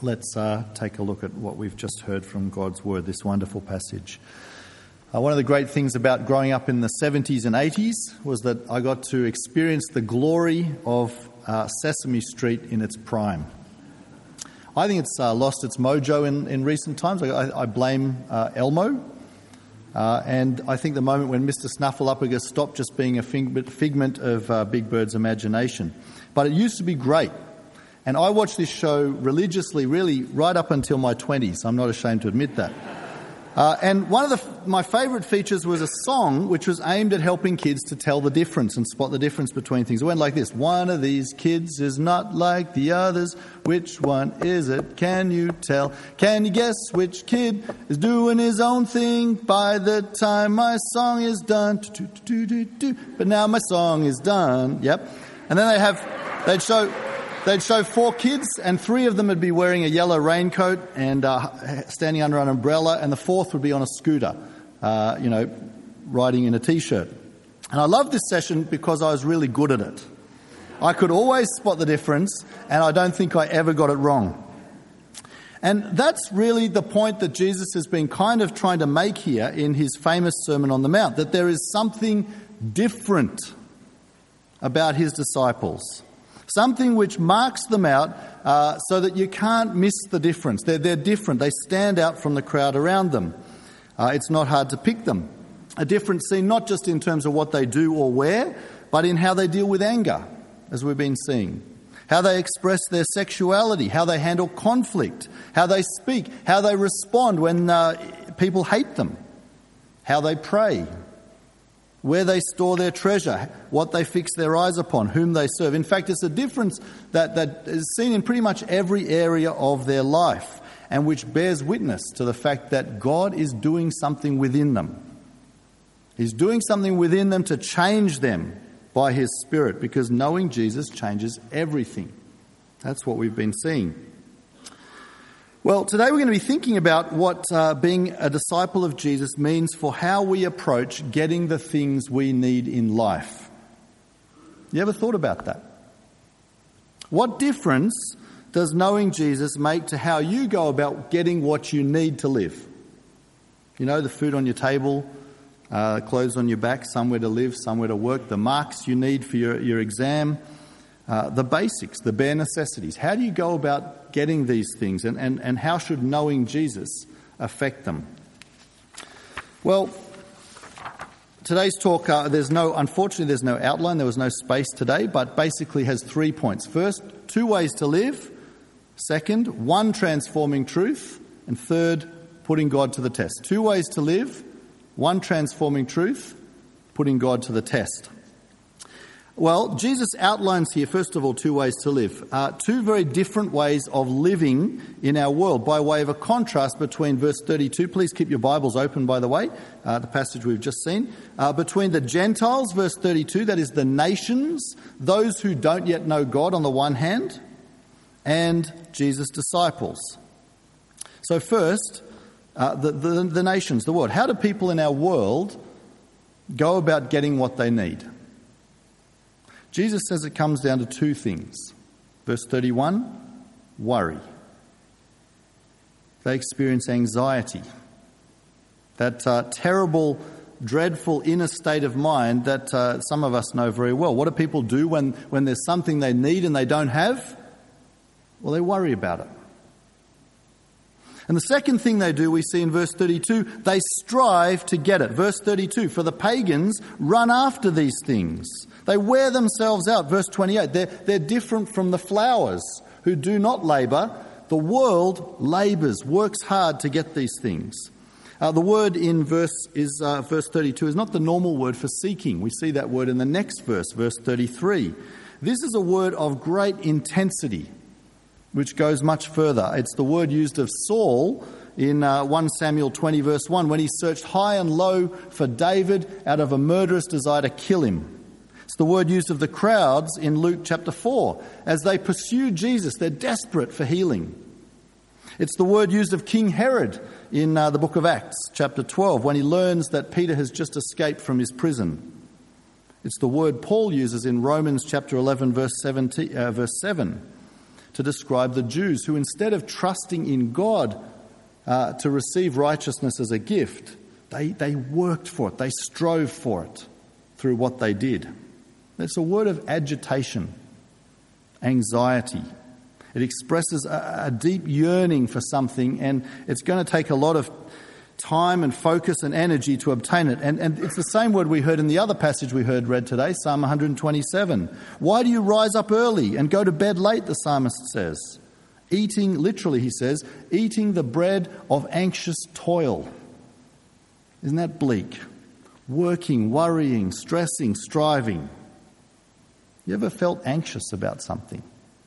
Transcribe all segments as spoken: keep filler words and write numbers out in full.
Let's uh, take a look at what we've just heard from God's Word, this wonderful passage. Uh, one of the great things about growing up in the seventies and eighties was that I got to experience the glory of uh, Sesame Street in its prime. I think it's uh, lost its mojo in, in recent times. I, I blame uh, Elmo. Uh, and I think the moment when Mister Snuffleupagus stopped just being a figment of uh, Big Bird's imagination. But it used to be great. And I watched this show religiously, really, right up until my twenties. I'm not ashamed to admit that. Uh, and one of the, my favourite features was a song which was aimed at helping kids to tell the difference and spot the difference between things. It went like this. One of these kids is not like the others. Which one is it? Can you tell? Can you guess which kid is doing his own thing by the time my song is done? But now my song is done. Yep. And then they have, they'd show... They'd show four kids, and three of them would be wearing a yellow raincoat and uh, standing under an umbrella, and the fourth would be on a scooter, uh, you know, riding in a T-shirt. And I loved this session because I was really good at it. I could always spot the difference, and I don't think I ever got it wrong. And that's really the point that Jesus has been kind of trying to make here in his famous Sermon on the Mount, that there is something different about his disciples. Something which marks them out uh, so that you can't miss the difference. They're, they're different. They stand out from the crowd around them. Uh, it's not hard to pick them. A difference seen not just in terms of what they do or wear, but in how they deal with anger, as we've been seeing. How they express their sexuality, how they handle conflict, how they speak, how they respond when uh, people hate them, how they pray, where they store their treasure, what they fix their eyes upon, whom they serve. In fact, it's a difference that, that is seen in pretty much every area of their life, and which bears witness to the fact that God is doing something within them. He's doing something within them to change them by his Spirit, because knowing Jesus changes everything. That's what we've been seeing. Well, today we're going to be thinking about what uh, being a disciple of Jesus means for how we approach getting the things we need in life. You ever thought about that? What difference does knowing Jesus make to how you go about getting what you need to live? You know, the food on your table, uh, clothes on your back, somewhere to live, somewhere to work, the marks you need for your, your exam, uh, the basics, the bare necessities. How do you go about getting these things, and, and, and how should knowing Jesus affect them? Well, today's talk, uh, there's no, unfortunately there's no outline, there was no space today, but basically has three points. First, two ways to live. Second, one transforming truth. And third, putting God to the test. Two ways to live, one transforming truth, putting God to the test. Well, Jesus outlines here, first of all, two ways to live. Uh, two very different ways of living in our world, by way of a contrast between verse thirty-two. Please keep your Bibles open, by the way, uh, the passage we've just seen. Uh, between the Gentiles, verse thirty-two, that is the nations, those who don't yet know God on the one hand, and Jesus' disciples. So first, uh, the, the, the nations, the world. How do people in our world go about getting what they need? Jesus says it comes down to two things. Verse thirty-one, worry. They experience anxiety. That uh, terrible, dreadful inner state of mind that uh, some of us know very well. What do people do when, when there's something they need and they don't have? Well, they worry about it. And the second thing they do, we see in verse thirty-two, they strive to get it. Verse thirty-two, for the pagans run after these things. They wear themselves out. Verse twenty-eight, they're, they're different from the flowers who do not labour. The world labours, works hard to get these things. Uh, the word in verse is uh, verse thirty-two is not the normal word for seeking. We see that word in the next verse, verse thirty-three. This is a word of great intensity, which goes much further. It's the word used of Saul in uh, First Samuel twenty, verse one, when he searched high and low for David out of a murderous desire to kill him. It's the word used of the crowds in Luke chapter four. As they pursue Jesus, they're desperate for healing. It's the word used of King Herod in uh, the book of Acts chapter twelve, when he learns that Peter has just escaped from his prison. It's the word Paul uses in Romans chapter eleven, verse seventeen, uh, verse seven. to describe the Jews who, instead of trusting in God uh, to receive righteousness as a gift, they, they worked for it, they strove for it through what they did. It's a word of agitation, anxiety. It expresses a, a deep yearning for something, and it's going to take a lot of time and focus and energy to obtain it. And, and it's the same word we heard in the other passage we heard read today, Psalm one twenty-seven. Why do you rise up early and go to bed late, the psalmist says. Eating, literally he says, eating the bread of anxious toil. Isn't that bleak? Working, worrying, stressing, striving. You ever felt anxious about something?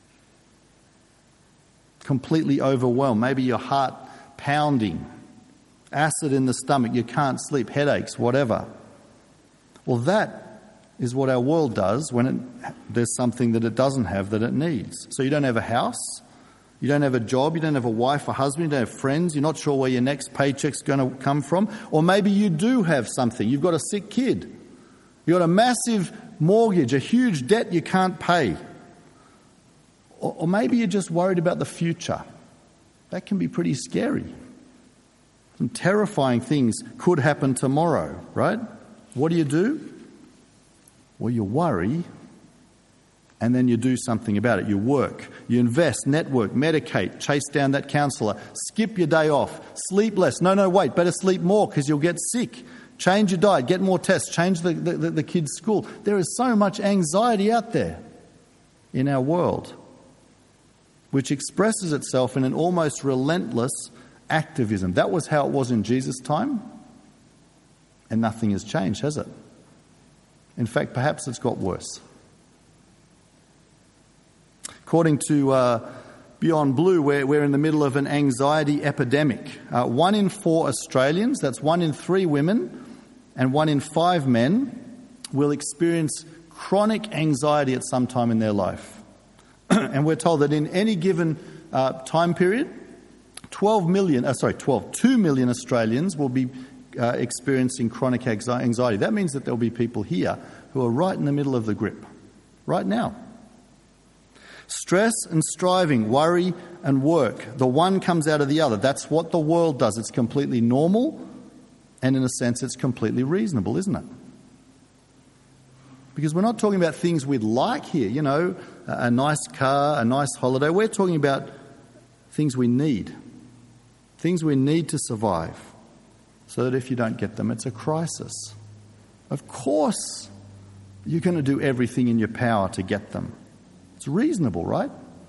Completely overwhelmed. Maybe your heart pounding. Acid in the stomach, you can't sleep, headaches, whatever. Well, that is what our world does when it, there's something that it doesn't have that it needs. So you don't have a house, you don't have a job, you don't have a wife or husband, you don't have friends, you're not sure where your next paycheck's going to come from. Or maybe you do have something. You've got a sick kid. You've got a massive mortgage, a huge debt you can't pay. Or, or maybe you're just worried about the future. That can be pretty scary. Some terrifying things could happen tomorrow, right? What do you do? Well, you worry, and then you do something about it. You work, you invest, network, medicate, chase down that counsellor, skip your day off, sleep less. No, no, wait, better sleep more because you'll get sick. Change your diet, get more tests, change the, the, the kids' school. There is so much anxiety out there in our world, which expresses itself in an almost relentless activism. That was how it was in Jesus' time, and nothing has changed, has it? In fact, perhaps it's got worse. According to uh, Beyond Blue, we're, we're in the middle of an anxiety epidemic. Uh, one in four Australians, that's one in three women, and one in five men will experience chronic anxiety at some time in their life. And we're told that in any given uh, time period, twelve million, uh, sorry, twelve, two million Australians will be uh, experiencing chronic anxiety. That means that there'll be people here who are right in the middle of the grip, right now. Stress and striving, worry and work, the one comes out of the other. That's what the world does. It's completely normal, and in a sense it's completely reasonable, isn't it? Because we're not talking about things we'd like here, you know, a nice car, a nice holiday. We're talking about things we need. Things we need to survive, so that if you don't get them, it's a crisis. Of course, you're going to do everything in your power to get them. It's reasonable, right?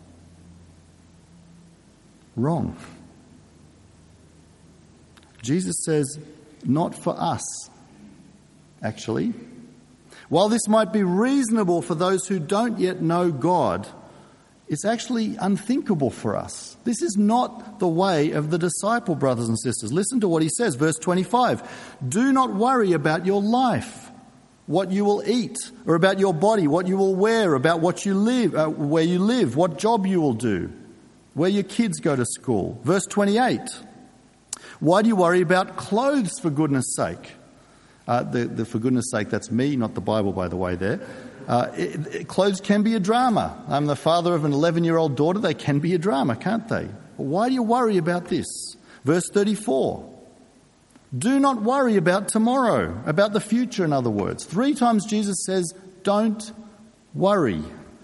Wrong. Jesus says, not for us, actually. While this might be reasonable for those who don't yet know God, it's actually unthinkable for us. This is not the way of the disciple, brothers and sisters. Listen to what he says, verse twenty-five. Do not worry about your life, what you will eat, or about your body, what you will wear, about what you live, uh, where you live, what job you will do, where your kids go to school. Verse twenty-eight. Why do you worry about clothes, for goodness sake? Uh, the, the for goodness sake, that's me, not the Bible, by the way, there. Uh, it, it, clothes can be a drama. I'm the father of an eleven-year-old daughter. They can be a drama, can't they? Well, why do you worry about this? Verse thirty-four. Do not worry about tomorrow, about the future, in other words. Three times Jesus says, don't worry.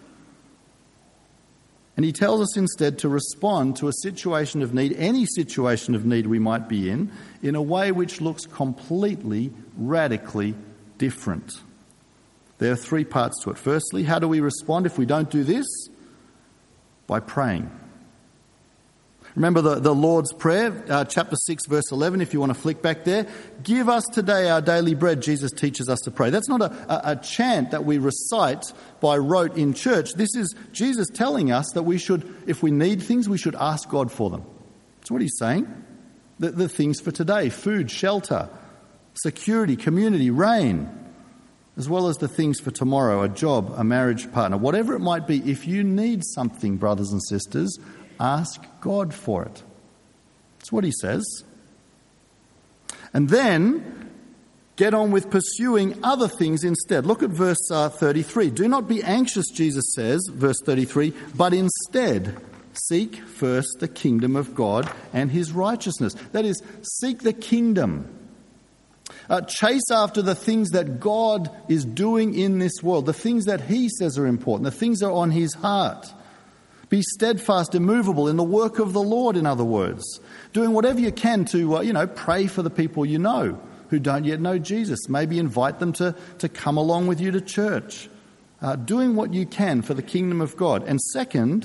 And he tells us instead to respond to a situation of need, any situation of need we might be in, in a way which looks completely, radically different. There are three parts to it. Firstly, how do we respond if we don't do this? By praying. Remember the, the Lord's Prayer, uh, chapter six, verse eleven, if you want to flick back there. Give us today our daily bread, Jesus teaches us to pray. That's not a, a, a chant that we recite by rote in church. This is Jesus telling us that we should, if we need things, we should ask God for them. That's what he's saying. The, the things for today, food, shelter, security, community, rain, as well as the things for tomorrow, a job, a marriage partner, whatever it might be. If you need something, brothers and sisters, ask God for it. That's what he says. And then Get on with pursuing other things instead. Look at verse uh, thirty-three. Do not be anxious, Jesus says, verse thirty-three, but instead seek first the kingdom of God and his righteousness. That is, seek the kingdom. Uh, chase after the things that God is doing in this world, the things that he says are important, the things that are on his heart. Be steadfast, immovable in the work of the Lord, in other words. Doing whatever you can to, uh, you know, pray for the people you know who don't yet know Jesus. Maybe invite them to, to come along with you to church. Uh, doing what you can for the kingdom of God. And second,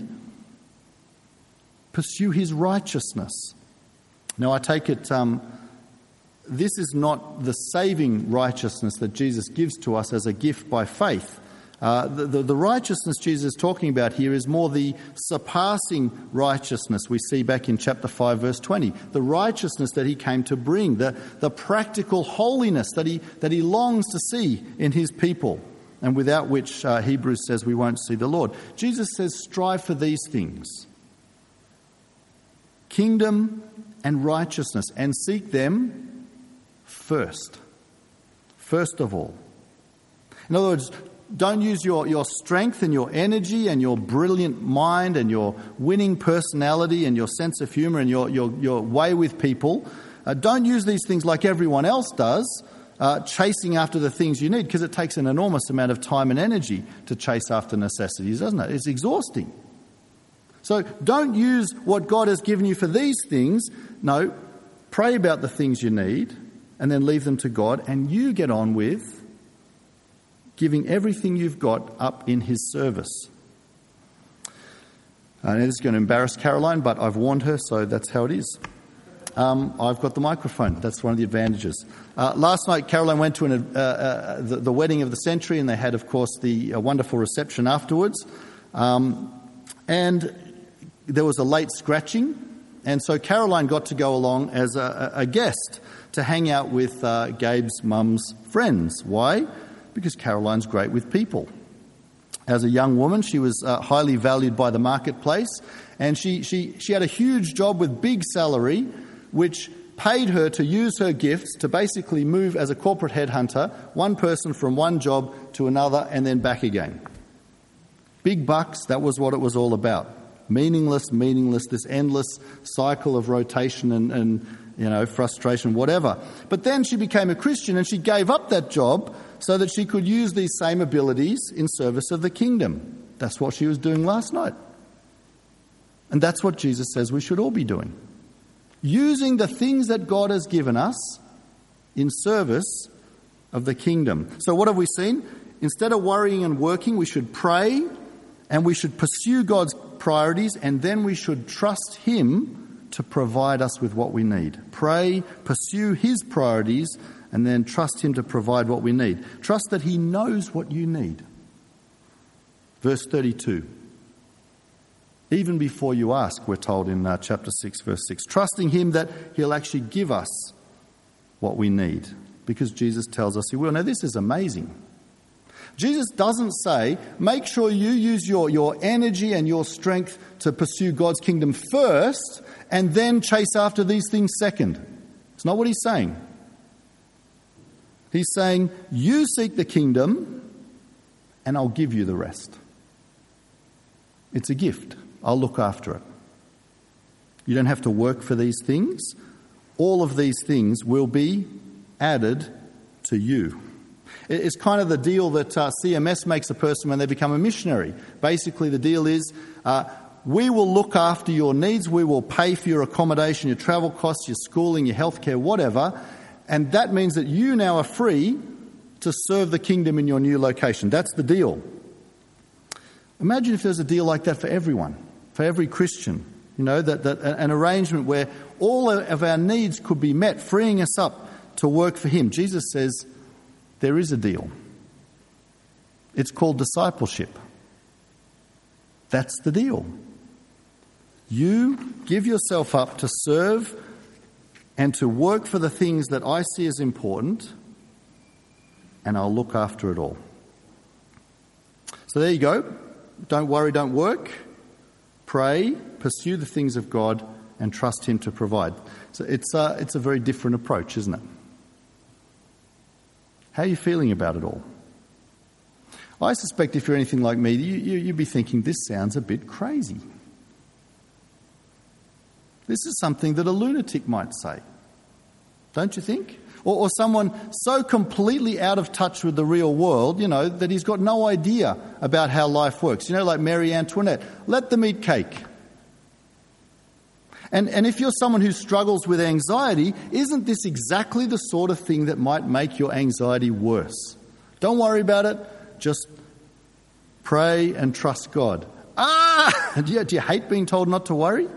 pursue his righteousness. Now, I take it um, this is not the saving righteousness that Jesus gives to us as a gift by faith. Uh, the, the, the righteousness Jesus is talking about here is more the surpassing righteousness we see back in chapter five, verse twenty. The righteousness that he came to bring, the, the practical holiness that he, that he longs to see in his people, and without which uh, Hebrews says we won't see the Lord. Jesus says, strive for these things. Kingdom and righteousness, and seek them first. First of all. In other words, don't use your, your strength and your energy and your brilliant mind and your winning personality and your sense of humour and your, your, your way with people. Uh, don't use these things like everyone else does, uh, chasing after the things you need, because it takes an enormous amount of time and energy to chase after necessities, doesn't it? It's exhausting. So don't use what God has given you for these things. No, pray about the things you need and then leave them to God, and you get on with giving everything you've got up in his service. And this is going to embarrass Caroline, but I've warned her, so that's how it is. Um, I've got the microphone. That's one of the advantages. Uh, last night, Caroline went to an, uh, uh, the, the wedding of the century, and they had, of course, the uh, wonderful reception afterwards. Um, and there was a late scratching, and so Caroline got to go along as a, a guest to hang out with uh, Gabe's mum's friends. Why? Because Caroline's great with people. As a young woman, she was uh, highly valued by the marketplace, and she, she, she had a huge job with big salary, which paid her to use her gifts to basically move as a corporate headhunter, one person from one job to another and then back again. Big bucks, that was what it was all about. Meaningless, meaningless, this endless cycle of rotation and, and you know, frustration, whatever. But then she became a Christian and she gave up that job so that she could use these same abilities in service of the kingdom. That's what she was doing last night. And that's what Jesus says we should all be doing. Using the things that God has given us in service of the kingdom. So what have we seen? Instead of worrying and working, we should pray and we should pursue God's priorities, and then we should trust him to provide us with what we need. Pray, pursue his priorities, and then trust him to provide what we need. Trust that he knows what you need. Verse thirty-two. Even before you ask, we're told in uh, chapter six, verse six. Trusting him that he'll actually give us what we need, because Jesus tells us he will. Now, this is amazing. Jesus doesn't say, make sure you use your, your energy and your strength to pursue God's kingdom first and then chase after these things second. It's not what he's saying. He's saying, you seek the kingdom and I'll give you the rest. It's a gift. I'll look after it. You don't have to work for these things. All of these things will be added to you. It's kind of the deal that uh, C M S makes a person when they become a missionary. Basically, the deal is, uh, we will look after your needs, we will pay for your accommodation, your travel costs, your schooling, your healthcare, whatever, and that means that you now are free to serve the kingdom in your new location. That's the deal. Imagine if there's a deal like that for everyone, for every Christian. You know, that, that an arrangement where all of our needs could be met, freeing us up to work for him. Jesus says, there is a deal. It's called discipleship. That's the deal. You give yourself up to serve and to work for the things that I see as important, and I'll look after it all. So there you go. Don't worry, don't work. Pray, pursue the things of God, and trust him to provide. So it's a, it's a very different approach, isn't it? How are you feeling about it all? I suspect if you're anything like me, you, you, you'd be thinking, this sounds a bit crazy. This is something that a lunatic might say. Don't you think? Or, or someone so completely out of touch with the real world, you know, that he's got no idea about how life works. You know, like Marie Antoinette. Let them eat cake. And, and if you're someone who struggles with anxiety, isn't this exactly the sort of thing that might make your anxiety worse? Don't worry about it. Just pray and trust God. Ah! Do you, do you hate being told not to worry?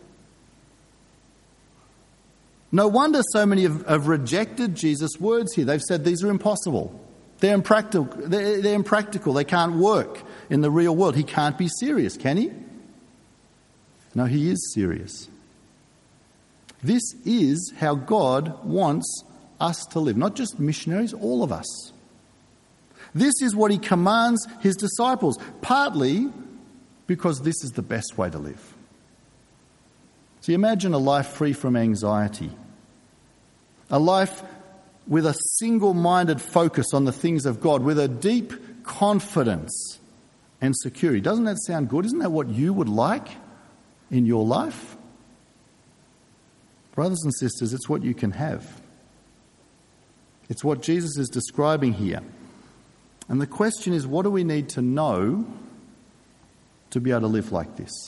No wonder so many have, have rejected Jesus' words here. They've said these are impossible. They're impractical. They're, they're impractical. They can't work in the real world. He can't be serious, can he? No, he is serious. This is how God wants us to live. Not just missionaries, all of us. This is what he commands his disciples, partly because this is the best way to live. So you imagine a life free from anxiety, a life with a single-minded focus on the things of God, with a deep confidence and security. Doesn't that sound good? Isn't that what you would like in your life? Brothers and sisters, it's what you can have. It's what Jesus is describing here. And the question is, what do we need to know to be able to live like this?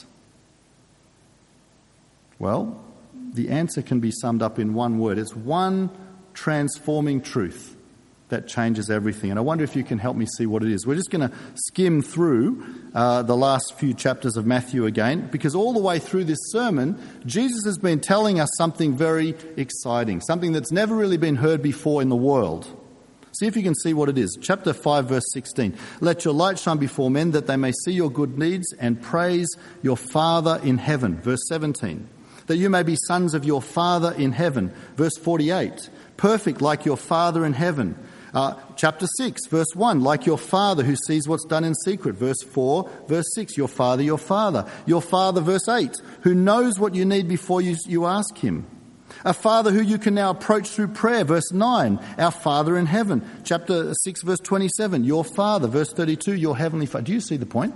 Well, the answer can be summed up in one word. It's one transforming truth that changes everything. And I wonder if you can help me see what it is. We're just going to skim through uh, the last few chapters of Matthew again, because all the way through this sermon, Jesus has been telling us something very exciting, something that's never really been heard before in the world. See if you can see what it is. Chapter five, verse sixteen. Let your light shine before men, that they may see your good deeds and praise your Father in heaven. Verse seventeen. That you may be sons of your Father in heaven. Verse forty-eight. Perfect like your Father in heaven. Uh, chapter six, verse one. Like your Father who sees what's done in secret. Verse four, verse six. Your Father, your Father. Your Father, verse eight. Who knows what you need before you, you ask him. A Father who you can now approach through prayer. Verse nine, our Father in heaven. Chapter six, verse twenty-seven, your Father. Verse thirty-two, your heavenly Father. Do you see the point?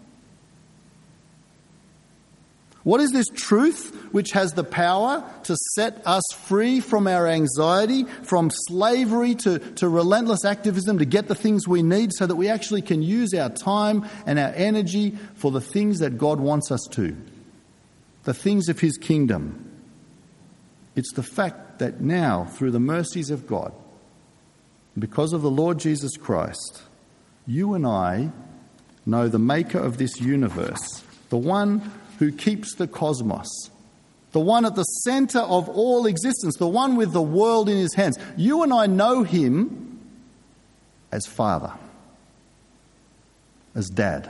What is this truth which has the power to set us free from our anxiety, from slavery to, to relentless activism, to get the things we need so that we actually can use our time and our energy for the things that God wants us to, the things of his kingdom? It's the fact that now, through the mercies of God, because of the Lord Jesus Christ, you and I know the maker of this universe, the one who keeps the cosmos, the one at the centre of all existence, the one with the world in his hands. You and I know him as Father, as Dad.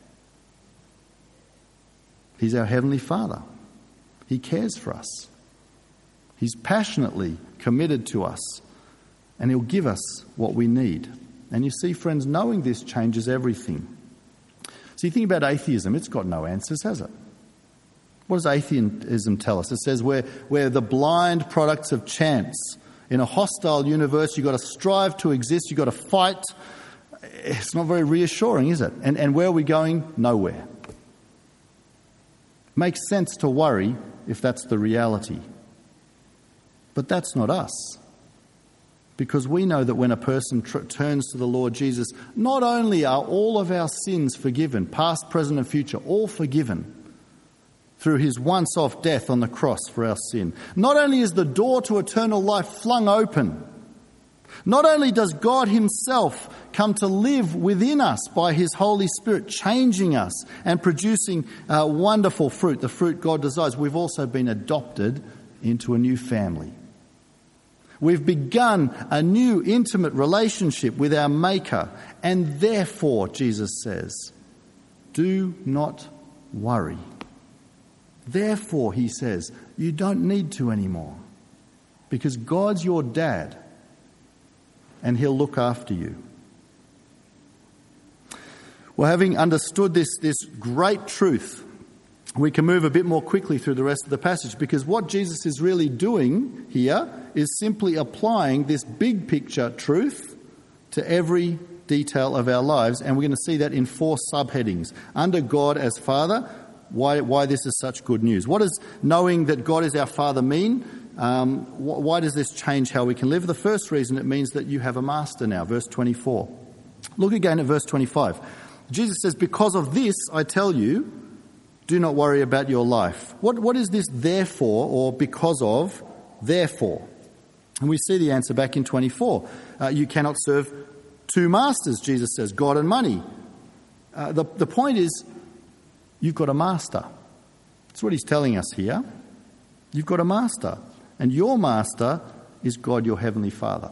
He's our Heavenly Father. He cares for us. He's passionately committed to us, and he'll give us what we need. And you see, friends, knowing this changes everything. So you think about atheism, it's got no answers, has it? What does atheism tell us? It says we're, we're the blind products of chance. In a hostile universe, you've got to strive to exist, you've got to fight. It's not very reassuring, is it? And, and where are we going? Nowhere. Makes sense to worry if that's the reality. But that's not us. Because we know that when a person tr- turns to the Lord Jesus, not only are all of our sins forgiven, past, present and future, all forgiven through his once-off death on the cross for our sin. Not only is the door to eternal life flung open, not only does God himself come to live within us by his Holy Spirit, changing us and producing uh, wonderful fruit, the fruit God desires, we've also been adopted into a new family. We've begun a new intimate relationship with our Maker, and therefore, Jesus says, do not worry. Therefore, he says, you don't need to anymore, because God's your dad, and he'll look after you. Well, having understood this, this great truth, we can move a bit more quickly through the rest of the passage, because what Jesus is really doing here is simply applying this big picture truth to every detail of our lives, and we're going to see that in four subheadings. Under God as Father, why, why this is such good news. What does knowing that God is our Father mean? Um, wh- why does this change how we can live? The first reason, it means that you have a master now. Verse twenty-four. Look again at verse twenty-five. Jesus says, because of this, I tell you, do not worry about your life. What, what is this therefore, or because of, therefore? And we see the answer back in twenty-four. Uh, you cannot serve two masters, Jesus says, God and money. Uh, the, the point is, you've got a master. That's what he's telling us here. You've got a master. And your master is God, your heavenly Father.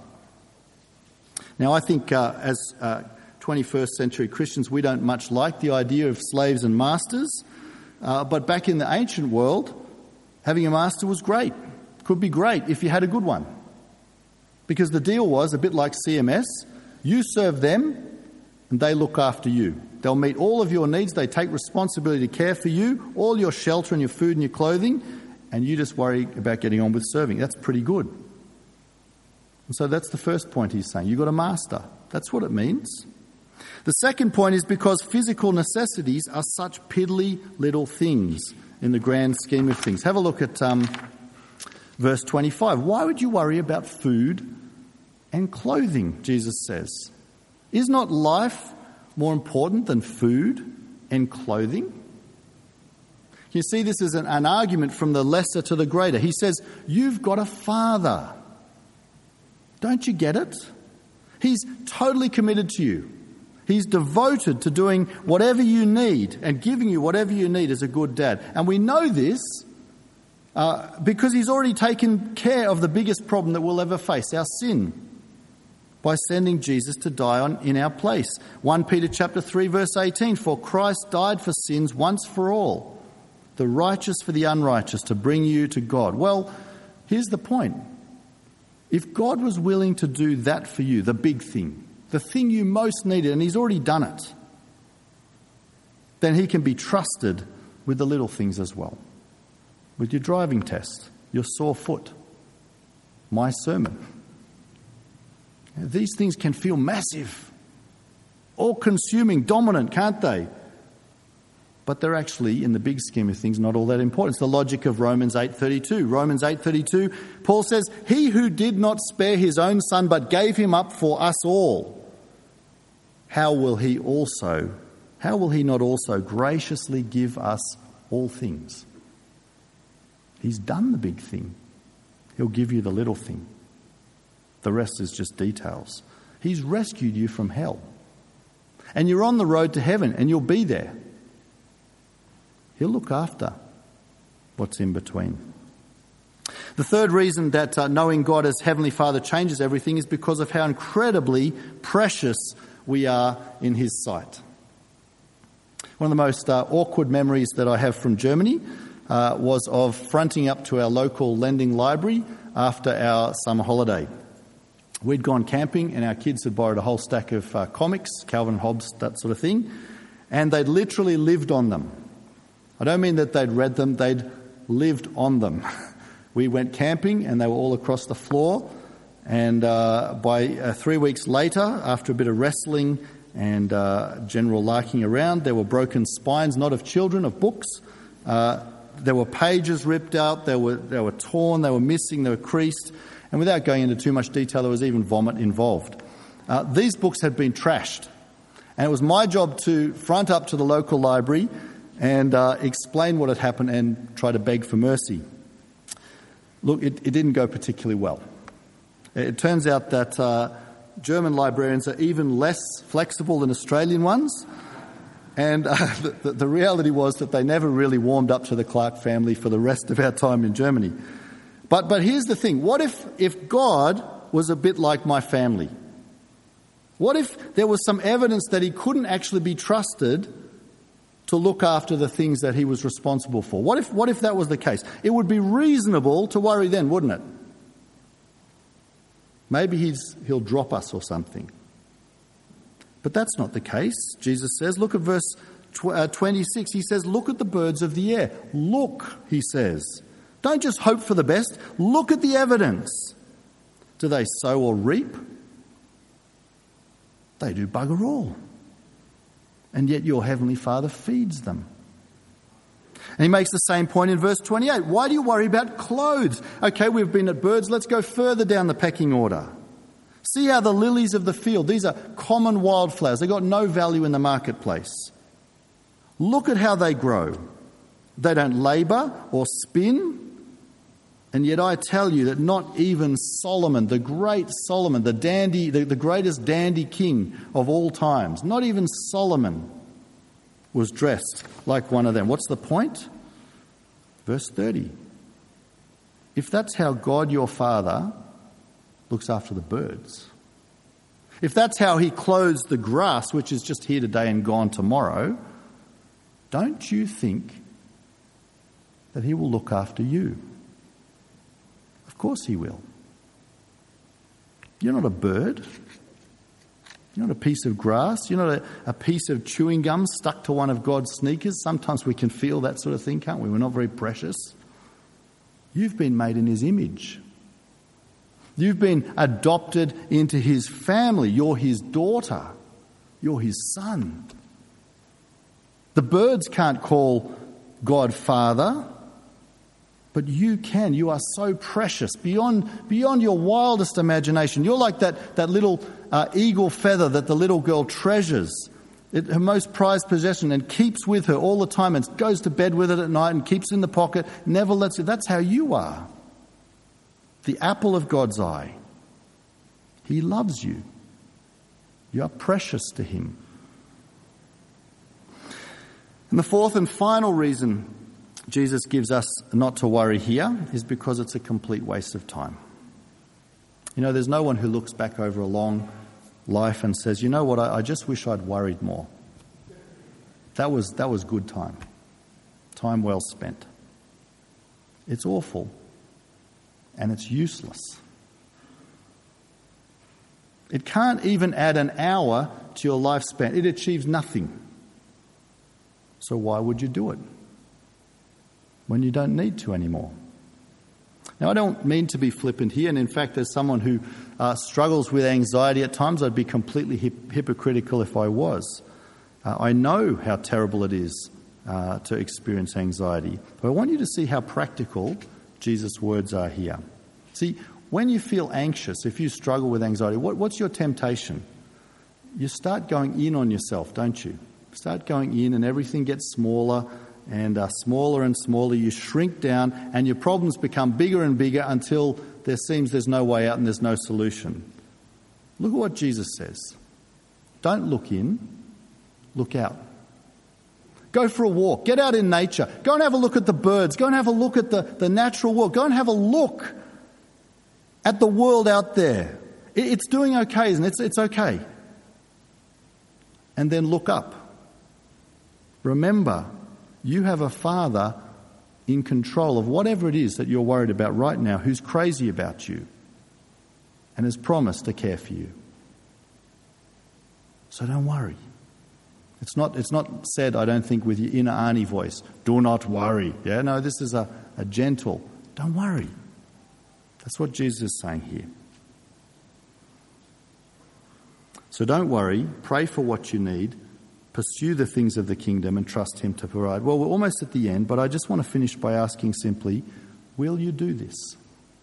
Now, I think uh, as uh, twenty-first century Christians, we don't much like the idea of slaves and masters. Uh, but back in the ancient world, having a master was great. Could be great if you had a good one. Because the deal was a bit like C M S. You serve them and they look after you. They'll meet all of your needs. They take responsibility to care for you, all your shelter and your food and your clothing, and you just worry about getting on with serving. That's pretty good. And so that's the first point he's saying. You've got a master. That's what it means. The second point is because physical necessities are such piddly little things in the grand scheme of things. Have a look at um, verse twenty-five. Why would you worry about food and clothing, Jesus says? Is not life more important than food and clothing? You see, this is an, an argument from the lesser to the greater. He says, you've got a Father. Don't you get it? He's totally committed to you. He's devoted to doing whatever you need and giving you whatever you need as a good dad. And we know this uh, because he's already taken care of the biggest problem that we'll ever face, our sin, by sending Jesus to die on in our place. First Peter chapter three, verse eighteen, for Christ died for sins once for all, the righteous for the unrighteous, to bring you to God. Well, here's the point. If God was willing to do that for you, the big thing, the thing you most needed, and he's already done it, then he can be trusted with the little things as well. With your driving test, your sore foot, my sermon. These things can feel massive, all-consuming, dominant, can't they? But they're actually, in the big scheme of things, not all that important. It's the logic of Romans eight thirty-two. Romans eight thirty-two, Paul says, he who did not spare his own son but gave him up for us all, how will he also, how will he not also graciously give us all things? He's done the big thing. He'll give you the little thing. The rest is just details. He's rescued you from hell. And you're on the road to heaven, and you'll be there. He'll look after what's in between. The third reason that uh, knowing God as Heavenly Father changes everything is because of how incredibly precious we are in His sight. One of the most uh, awkward memories that I have from Germany uh, was of fronting up to our local lending library after our summer holiday. We'd gone camping and our kids had borrowed a whole stack of uh, comics, Calvin Hobbes, that sort of thing, and they'd literally lived on them. I don't mean that they'd read them, they'd lived on them. We went camping and they were all across the floor, and uh, by uh, three weeks later, after a bit of wrestling and uh, general larking around, there were broken spines, not of children, of books. Uh, there were pages ripped out, they were, they were torn, they were missing, they were creased. And without going into too much detail, there was even vomit involved. Uh, these books had been trashed. And it was my job to front up to the local library and uh, explain what had happened and try to beg for mercy. Look, it, it didn't go particularly well. It turns out that uh, German librarians are even less flexible than Australian ones. And uh, the, the reality was that they never really warmed up to the Clark family for the rest of our time in Germany. But but here's the thing. What if, if God was a bit like my family? What if there was some evidence that he couldn't actually be trusted to look after the things that he was responsible for? What if what if that was the case? It would be reasonable to worry then, wouldn't it? Maybe he's he'll drop us or something. But that's not the case. Jesus says, look at verse twenty-six. He says, look at the birds of the air. Look, he says. Don't just hope for the best. Look at the evidence. Do they sow or reap? They do bugger all. And yet your Heavenly Father feeds them. And he makes the same point in verse twenty-eight. Why do you worry about clothes? Okay, we've been at birds. Let's go further down the pecking order. See how the lilies of the field, these are common wildflowers. They've got no value in the marketplace. Look at how they grow. They don't labour or spin. And yet I tell you that not even Solomon, the great Solomon, the dandy, the, the greatest dandy king of all times, not even Solomon was dressed like one of them. What's the point? Verse thirty. If that's how God your Father looks after the birds, if that's how he clothes the grass, which is just here today and gone tomorrow, don't you think that he will look after you? Of course he will. You're not a bird. You're not a piece of grass. You're not a, a piece of chewing gum stuck to one of God's sneakers. Sometimes we can feel that sort of thing, can't we? We're not very precious. You've been made in his image. You've been adopted into his family. You're his daughter. You're his son. The birds can't call God Father, but you can. You are so precious, beyond beyond your wildest imagination. You're like that, that little uh, eagle feather that the little girl treasures, it, her most prized possession, and keeps with her all the time and goes to bed with it at night and keeps it in the pocket, never lets it. That's how you are. The apple of God's eye. He loves you. You are precious to him. And the fourth and final reason Jesus gives us not to worry here is because it's a complete waste of time. You know, there's no one who looks back over a long life and says, you know what, I, I just wish I'd worried more. That was, that was good time. Time well spent. It's awful. And it's useless. It can't even add an hour to your lifespan. It achieves nothing. So why would you do it when you don't need to anymore? Now, I don't mean to be flippant here, and in fact, as someone who uh, struggles with anxiety at times, I'd be completely hip- hypocritical if I was. Uh, I know how terrible it is uh, to experience anxiety, but I want you to see how practical Jesus' words are here. See, when you feel anxious, if you struggle with anxiety, what, what's your temptation? You start going in on yourself, don't you? Start going in and everything gets smaller and uh, smaller and smaller. You shrink down and your problems become bigger and bigger until there seems there's no way out and there's no solution. Look at what Jesus says. Don't look in, look out. Go for a walk. Get out in nature. Go and have a look at the birds. Go and have a look at the, the natural world. Go and have a look at the world out there. It, it's doing okay, isn't it? It's, it's okay. And then look up. Remember, you have a Father in control of whatever it is that you're worried about right now, who's crazy about you and has promised to care for you. So don't worry. It's not it's not said, I don't think, with your inner Arnie voice, do not worry. Yeah, no, this is a, a gentle, don't worry. That's what Jesus is saying here. So don't worry, pray for what you need, pursue the things of the kingdom and trust him to provide. Well, we're almost at the end, but I just want to finish by asking simply, will you do this?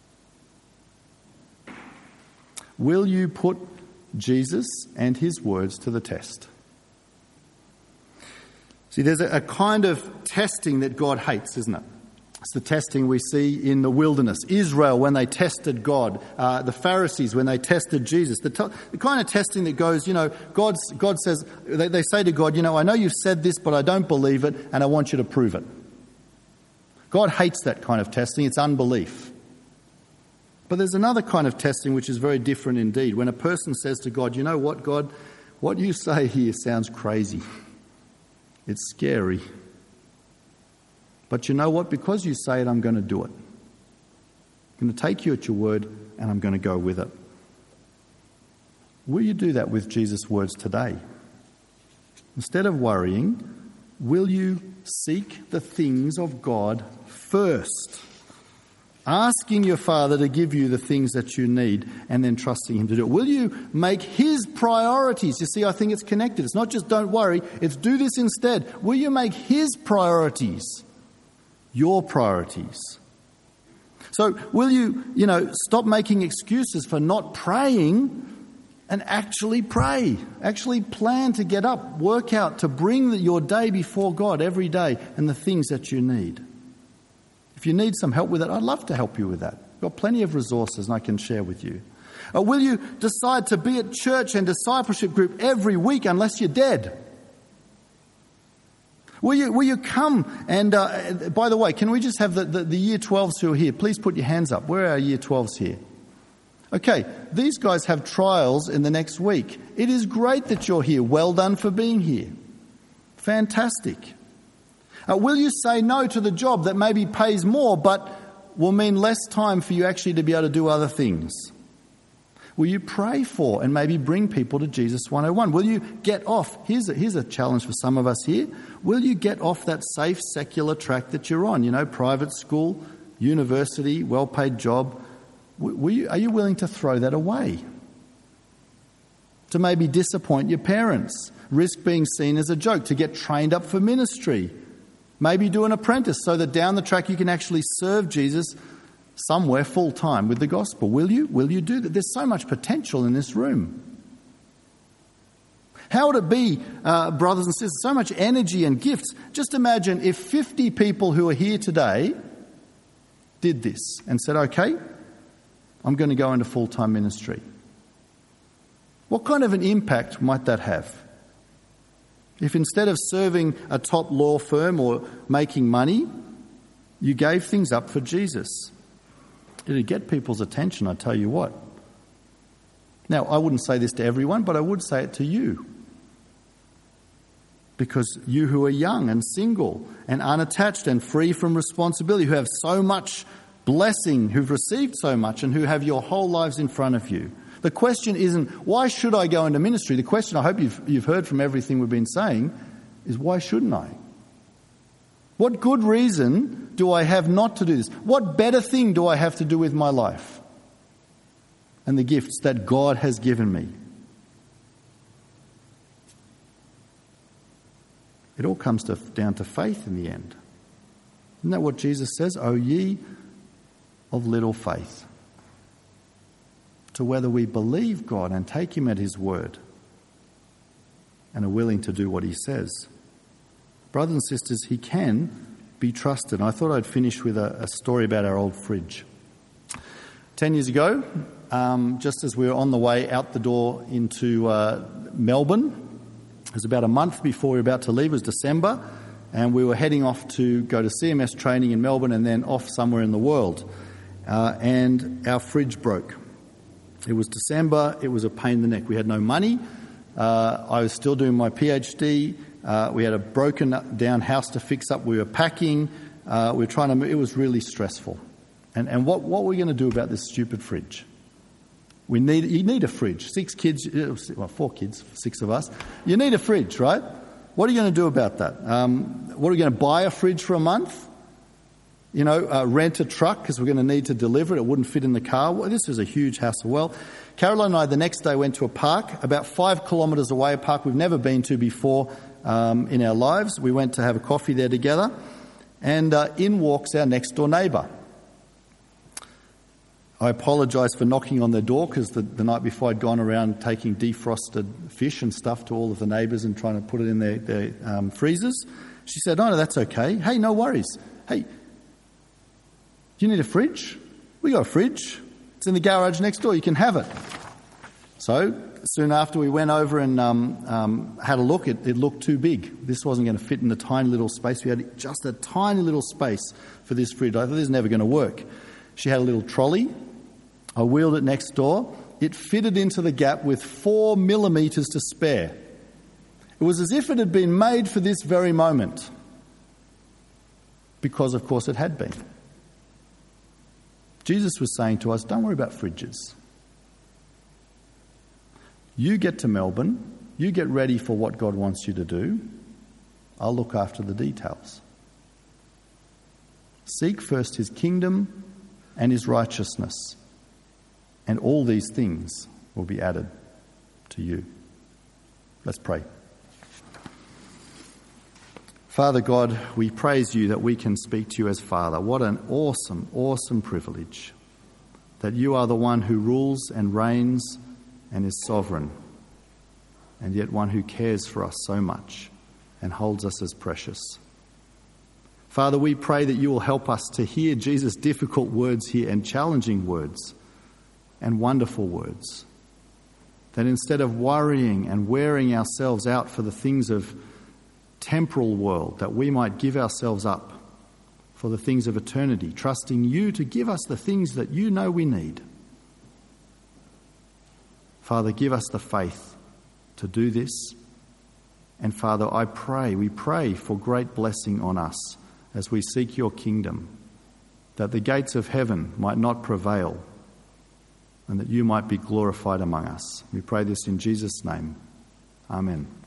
Will you put Jesus and his words to the test? See, there's a, a kind of testing that God hates, isn't it? It's the testing we see in the wilderness. Israel, when they tested God. Uh, the Pharisees, when they tested Jesus. The, t- the kind of testing that goes, you know, God's, God says, they, they say to God, you know, I know you've said this, but I don't believe it, and I want you to prove it. God hates that kind of testing. It's unbelief. But there's another kind of testing which is very different indeed. When a person says to God, you know what, God, what you say here sounds crazy. It's scary. But you know what? Because you say it, I'm going to do it. I'm going to take you at your word and I'm going to go with it. Will you do that with Jesus' words today? Instead of worrying, will you seek the things of God first? asking your Father to give you the things that you need and then trusting him to do it? Will you make his priorities? You see, I think it's connected. It's not just don't worry, it's do this instead. Will you make his priorities your priorities? So will you, you know, stop making excuses for not praying and actually pray? Actually plan to get up, work out, to bring your day before God every day and the things that you need. If you need some help with that, I'd love to help you with that. I've got plenty of resources and I can share with you. Or will you decide to be at church and discipleship group every week unless you're dead? Will you, will you come and, uh, by the way, can we just have the, the, the year twelves who are here? Please put your hands up. Where are our year twelves here? Okay, these guys have trials in the next week. It is great that you're here. Well done for being here. Fantastic. Uh, will you say no to the job that maybe pays more but will mean less time for you actually to be able to do other things? Will you pray for and maybe bring people to Jesus one oh one? Will you get off? Here's a, here's a challenge for some of us here. Will you get off that safe secular track that you're on? You know, private school, university, well-paid job. Will you, are you willing to throw that away? To maybe disappoint your parents, risk being seen as a joke, to get trained up for ministry. Maybe do an apprentice so that down the track you can actually serve Jesus somewhere full time with the gospel. Will you? Will you do that? There's so much potential in this room. How would it be, uh, brothers and sisters, so much energy and gifts? Just imagine if fifty people who are here today did this and said, okay, I'm going to go into full-time ministry. What kind of an impact might that have? If instead of serving a top law firm or making money, you gave things up for Jesus, it'd get people's attention, I tell you what. Now, I wouldn't say this to everyone, but I would say it to you. Because you who are young and single and unattached and free from responsibility, who have so much blessing, who've received so much and who have your whole lives in front of you. The question isn't, why should I go into ministry? The question, I hope you've, you've heard from everything we've been saying, is why shouldn't I? What good reason do I have not to do this? What better thing do I have to do with my life and the gifts that God has given me? It all comes to, down to faith in the end. Isn't that what Jesus says? O ye of little faith. To whether we believe God and take him at his word and are willing to do what he says. Brothers and sisters, he can be trusted. I thought I'd finish with a, a story about our old fridge. Ten years ago, um, just as we were on the way out the door into uh, Melbourne, it was about a month before we were about to leave. It was December, and we were heading off to go to C M S training in Melbourne and then off somewhere in the world. Uh, and our fridge broke. It was December. It was a pain in the neck. We had no money. Uh, I was still doing my PhD. Uh, we had a broken down house to fix up. We were packing. Uh, we were trying to move. It was really stressful. And and what, what were we going to do about this stupid fridge? We need you need a fridge. Six kids, well, four kids, six of us. You need a fridge, right? What are you going to do about that? Um, what are we going to buy a fridge for a month? You know, uh, rent a truck because we're going to need to deliver it. It wouldn't fit in the car. Well, this was a huge hassle. Well, Caroline and I the next day went to a park about five kilometres away, a park we've never been to before um, in our lives. We went to have a coffee there together, and uh, in walks our next door neighbour. I apologise for knocking on their door because the, the night before I'd gone around taking defrosted fish and stuff to all of the neighbours and trying to put it in their, their um, freezers. She said, "No, no, that's okay. Hey, no worries. Hey, do you need a fridge? We got a fridge. It's in the garage next door. You can have it." So soon after we went over and um, um, had a look, it, it looked too big. This wasn't going to fit in the tiny little space. We had just a tiny little space for this fridge. I thought this is never going to work. She had a little trolley. I wheeled it next door. It fitted into the gap with four millimetres to spare. It was as if it had been made for this very moment. Because, of course, it had been. Jesus was saying to us, don't worry about fridges. You get to Melbourne, you get ready for what God wants you to do. I'll look after the details. Seek first his kingdom and his righteousness, and all these things will be added to you. Let's pray. Father God, we praise you that we can speak to you as Father. What an awesome, awesome privilege that you are the one who rules and reigns and is sovereign, and yet one who cares for us so much and holds us as precious. Father, we pray that you will help us to hear Jesus' difficult words here and challenging words and wonderful words. That instead of worrying and wearing ourselves out for the things of temporal world, that we might give ourselves up for the things of eternity, trusting you to give us the things that you know we need. Father, give us the faith to do this. And Father, I pray, we pray for great blessing on us as we seek your kingdom, that the gates of heaven might not prevail and that you might be glorified among us. We pray this in Jesus' name. Amen.